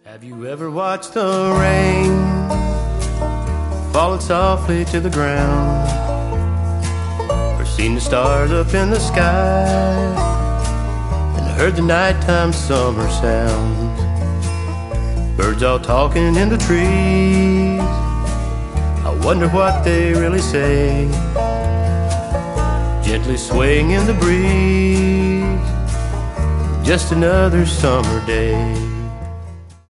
Have you ever watched the rain falling softly to the ground, or seen the stars up in the sky and heard the nighttime summer sounds? Birds all talking in the trees, I wonder what they really say, gently swaying in the breeze, just another summer day.